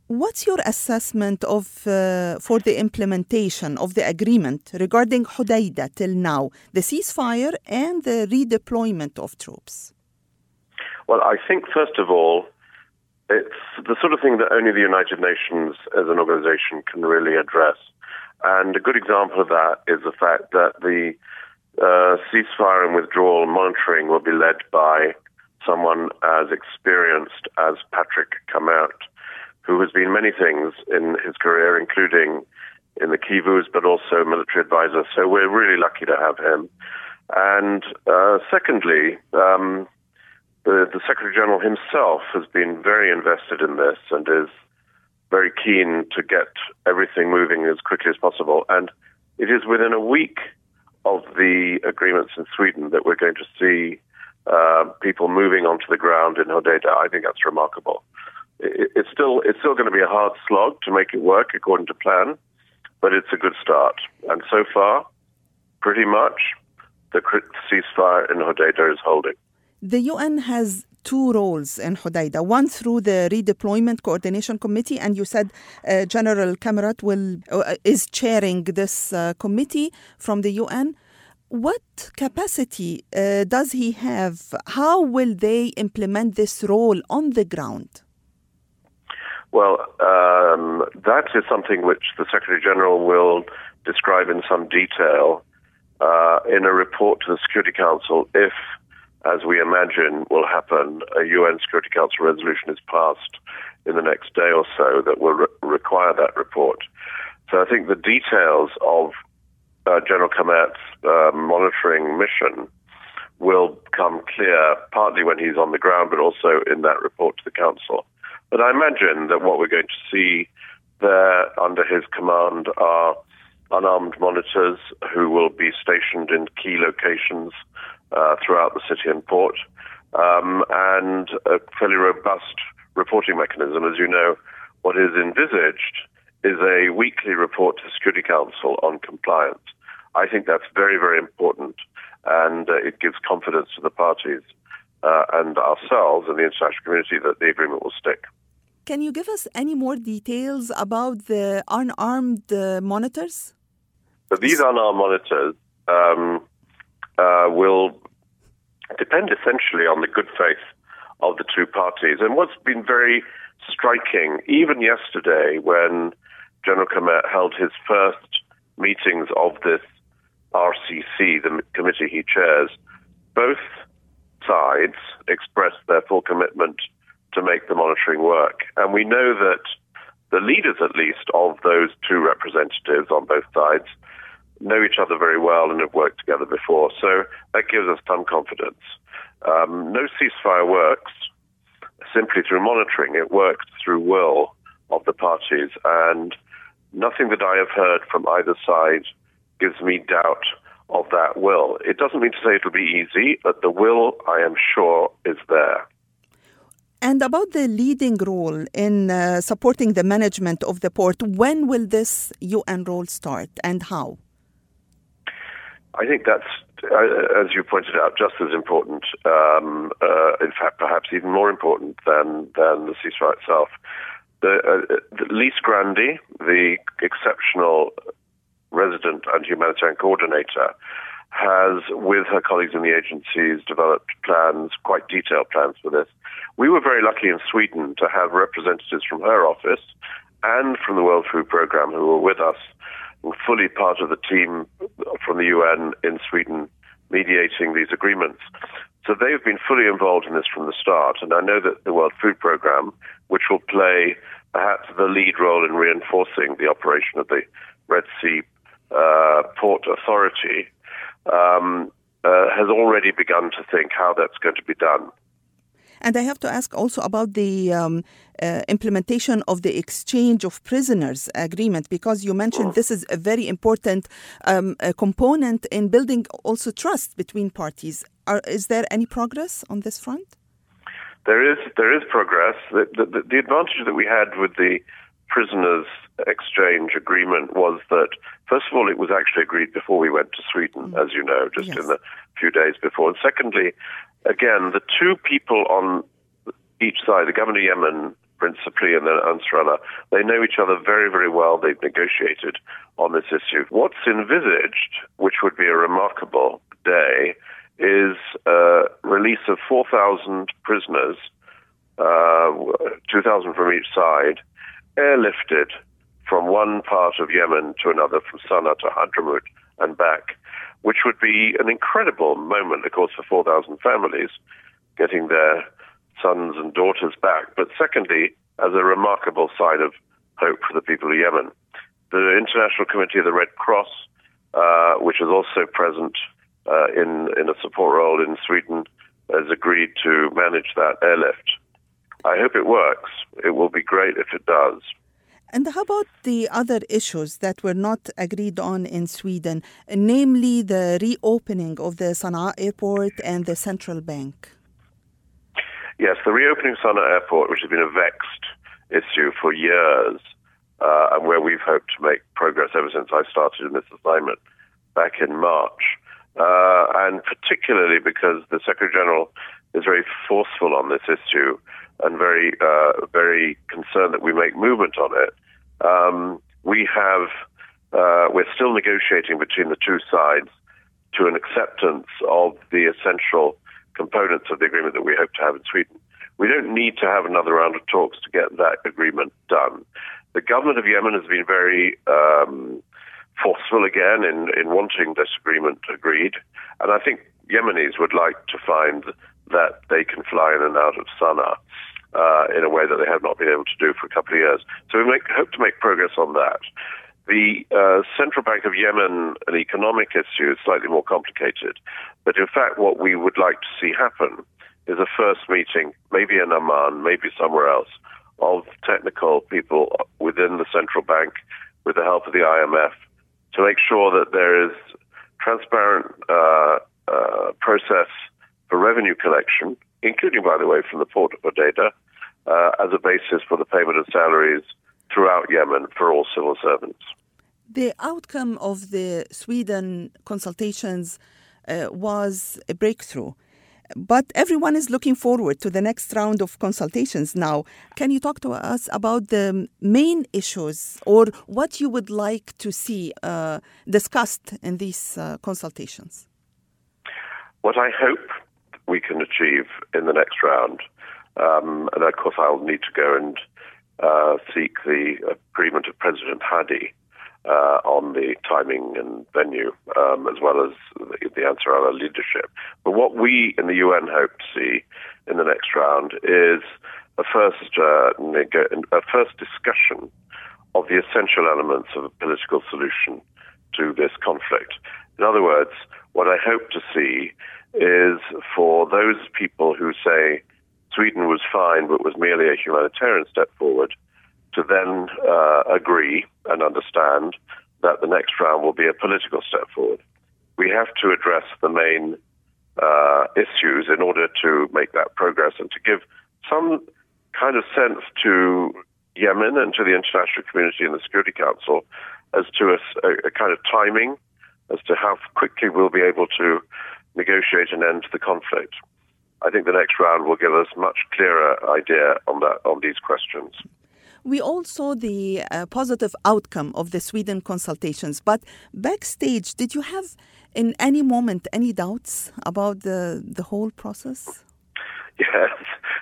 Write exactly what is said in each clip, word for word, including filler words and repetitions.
What's your assessment of uh, for the implementation of the agreement regarding Hodeidah till now, the ceasefire and the redeployment of troops? Well, I think, first of all, it's the sort of thing that only the United Nations as an organization can really address. And a good example of that is the fact that the uh, ceasefire and withdrawal monitoring will be led by someone as experienced as Patrick Cammaert, who has been many things in his career, including in the Kivus, but also military advisor. So we're really lucky to have him. And uh, secondly, um, the, the Secretary General himself has been very invested in this and is very keen to get everything moving as quickly as possible. And it is within a week of the agreements in Sweden that we're going to see uh, people moving onto the ground in Hodeidah. I think that's remarkable. It, it's still it's still going to be a hard slog to make it work according to plan, but it's a good start. And so far, pretty much, the ceasefire in Hodeidah is holding. The U N has two roles in Hodeidah, one through the Redeployment Coordination Committee, and you said uh, General Cammaert will uh, is chairing this uh, committee from the U N. What capacity uh, does he have? How will they implement this role on the ground? Well, um, that is something which the Secretary General will describe in some detail uh, in a report to the Security Council if, as we imagine will happen, a U N Security Council resolution is passed in the next day or so that will re- require that report. So I think the details of uh, General Cammaert's uh, monitoring mission will come clear partly when he's on the ground, but also in that report to the Council. But I imagine that what we're going to see there under his command are unarmed monitors who will be stationed in key locations uh, throughout the city and port, um, and a fairly robust reporting mechanism. As you know, what is envisaged is a weekly report to the Security Council on compliance. I think that's very, very important, and uh, it gives confidence to the parties uh, and ourselves and the international community that the agreement will stick. Can you give us any more details about the unarmed uh, monitors? So these unarmed monitors um, uh, will depend essentially on the good faith of the two parties. And what's been very striking, even yesterday when General Cammaert held his first meetings of this R C C, the committee he chairs, both sides expressed their full commitment to make the monitoring work. And we know that the leaders, at least, of those two representatives on both sides know each other very well and have worked together before. So that gives us some confidence. Um, no ceasefire works simply through monitoring. It works through will of the parties. And nothing that I have heard from either side gives me doubt of that will. It doesn't mean to say it'll be easy, but the will, I am sure, is there. And about the leading role in uh, supporting the management of the port, when will this U N role start and how? I think that's, uh, as you pointed out, just as important, um, uh, in fact, perhaps even more important than, than the ceasefire itself. The, uh, the Lise Grandi, the exceptional resident and humanitarian coordinator, has, with her colleagues in the agencies, developed plans, quite detailed plans for this. We were very lucky in Sweden to have representatives from her office and from the World Food Programme who were with us, and fully part of the team from the U N in Sweden mediating these agreements. So they've been fully involved in this from the start, and I know that the World Food Programme, which will play perhaps the lead role in reinforcing the operation of the Red Sea uh, Port Authority, um, uh, has already begun to think how that's going to be done. And I have to ask also about the um, uh, implementation of the exchange of prisoners agreement, because you mentioned this is a very important um, a component in building also trust between parties. Are, is there any progress on this front? There is there is progress. The, the, the advantage that we had with the prisoners exchange agreement was that, first of all, it was actually agreed before we went to Sweden, mm. as you know, just yes. in the few days before. And secondly, again, the two people on each side, the governor of Yemen principally, and then Ansarallah. They know each other very, very well. They've negotiated on this issue. What's envisaged, which would be a remarkable day, is a release of four thousand prisoners, uh, two thousand from each side, airlifted from one part of Yemen to another, from Sana'a to Hadramaut and back, which would be an incredible moment, of course, for four thousand families, getting their sons and daughters back. But secondly, as a remarkable sign of hope for the people of Yemen. The International Committee of the Red Cross, uh, which is also present uh, in, in a support role in Sweden, has agreed to manage that airlift. I hope it works. It will be great if it does. And how about the other issues that were not agreed on in Sweden, namely the reopening of the Sana'a airport and the central bank? Yes, the reopening of Sana'a airport, which has been a vexed issue for years, uh, and where we've hoped to make progress ever since I started in this assignment back in March, uh, and particularly because the Secretary-General is very forceful on this issue and very, uh, very concerned that we make movement on it. Um, we have, uh, we're still negotiating between the two sides to an acceptance of the essential components of the agreement that we hope to have in Sweden. We don't need to have another round of talks to get that agreement done. The government of Yemen has been very um, forceful again in, in wanting this agreement agreed, and I think Yemenis would like to find that they can fly in and out of Sana'a uh, in a way that they have not been able to do for a couple of years. So we make, hope to make progress on that. The uh, Central Bank of Yemen, an economic issue, is slightly more complicated. But in fact, what we would like to see happen is a first meeting, maybe in Amman, maybe somewhere else, of technical people within the central bank with the help of the I M F to make sure that there is transparent uh, uh, process for revenue collection, including, by the way, from the port of Hodeidah, uh, as a basis for the payment of salaries throughout Yemen for all civil servants. The outcome of the Sweden consultations uh, was a breakthrough. But everyone is looking forward to the next round of consultations now. Can you talk to us about the main issues or what you would like to see uh, discussed in these uh, consultations? What I hope we can achieve in the next round, um, and of course I'll need to go and uh, seek the agreement of President Hadi Uh, on the timing and venue, um, as well as the, the Ansarallah leadership. But what we in the U N hope to see in the next round is a first, uh, neg- a first discussion of the essential elements of a political solution to this conflict. In other words, what I hope to see is for those people who say Sweden was fine but was merely a humanitarian step forward, to then uh, agree and understand that the next round will be a political step forward. We have to address the main uh, issues in order to make that progress and to give some kind of sense to Yemen and to the international community and the Security Council as to a, a, a kind of timing as to how quickly we'll be able to negotiate an end to the conflict. I think the next round will give us much clearer idea on that on these questions. We all saw the uh, positive outcome of the Sweden consultations, but backstage, did you have in any moment any doubts about the, the whole process? Yes,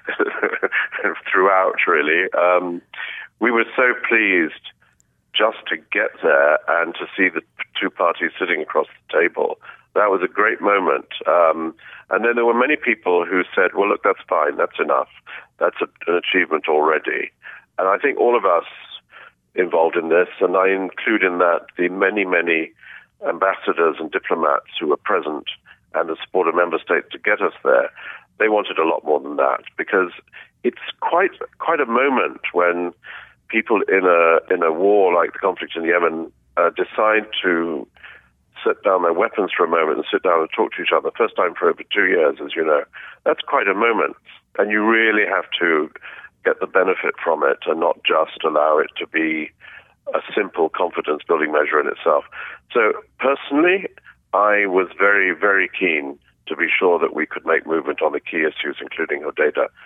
throughout, really. Um, we were so pleased just to get there and to see the two parties sitting across the table. That was a great moment. Um, and then there were many people who said, well, look, that's fine, that's enough. That's a, an achievement already. And I think all of us involved in this, and I include in that the many, many ambassadors and diplomats who were present and the support of member states to get us there, they wanted a lot more than that, because it's quite quite a moment when people in a in a war like the conflict in Yemen uh, decide to set down their weapons for a moment and sit down and talk to each other. First time for over two years, as you know. That's quite a moment, and you really have to get the benefit from it and not just allow it to be a simple confidence-building measure in itself. So personally, I was very, very keen to be sure that we could make movement on the key issues, including Hodeidah.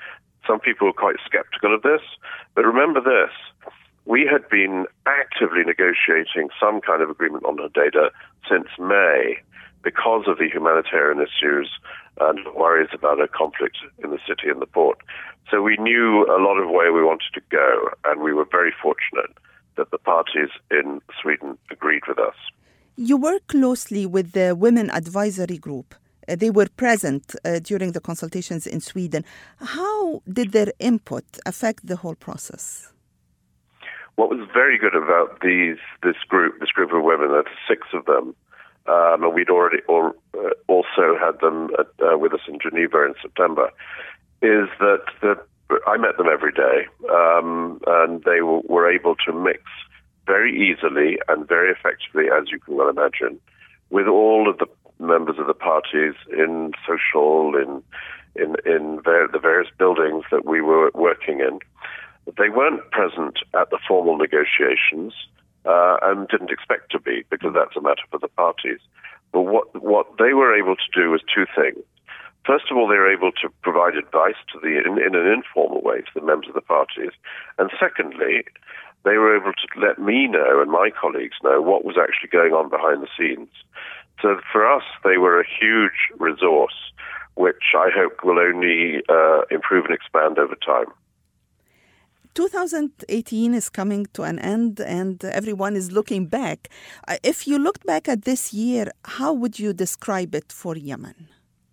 some people were quite skeptical of this. But remember this, we had been actively negotiating some kind of agreement on Hodeidah since May because of the humanitarian issues and worries about a conflict in the city and the port. So we knew a lot of where we wanted to go, and we were very fortunate that the parties in Sweden agreed with us. You work closely with the Women Advisory Group. Uh, they were present uh, during the consultations in Sweden. How did their input affect the whole process? What was very good about these this group, this group of women, there's six of them, um, and we'd already or, uh, also had them at, uh, with us in Geneva in September, is that the, I met them every day, um, and they w- were able to mix very easily and very effectively, as you can well imagine, with all of the members of the parties in social, in in in ver- the various buildings that we were working in. They weren't present at the formal negotiations uh, and didn't expect to be, because that's a matter for the parties. But what what they were able to do was two things. First of all, they were able to provide advice to the in, in an informal way to the members of the parties, and secondly, they were able to let me know and my colleagues know what was actually going on behind the scenes. So for us, they were a huge resource, which I hope will only uh, improve and expand over time. twenty eighteen is coming to an end, and everyone is looking back. Uh, if you looked back at this year, how would you describe it for Yemen?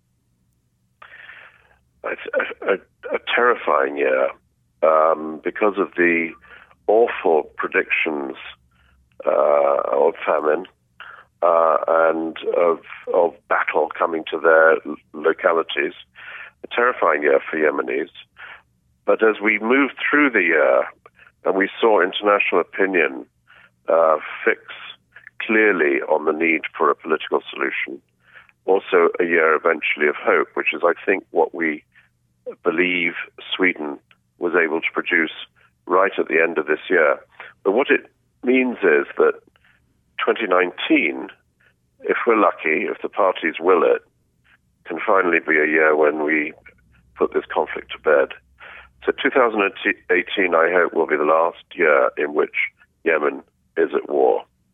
It's a, a, a terrifying year um, because of the awful predictions uh, of famine uh, and of, of battle coming to their localities. A terrifying year for Yemenis. But as we moved through the year and we saw international opinion uh, fix clearly on the need for a political solution, also a year eventually of hope, which is, I think, what we believe Sweden was able to produce right at the end of this year. But what it means is that twenty nineteen, if we're lucky, if the parties will it, can finally be a year when we put this conflict to bed. So two thousand eighteen, I hope, will be the last year in which Yemen is at war.